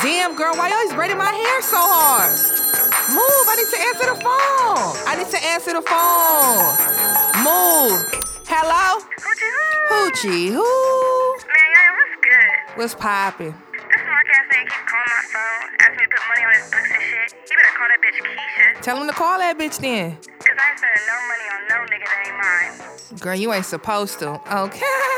Damn, girl, why you always braiding my hair so hard? Move, I need to answer the phone. Move. Hello? Hoochie, who? Man, yeah, what's good? What's poppin'? This smart ass nigga keep calling my phone, asking me to put money on his books and shit. He better call that bitch Keisha. Tell him to call that bitch then. Cause I ain't spending no money on no nigga that ain't mine. Girl, you ain't supposed to. Okay.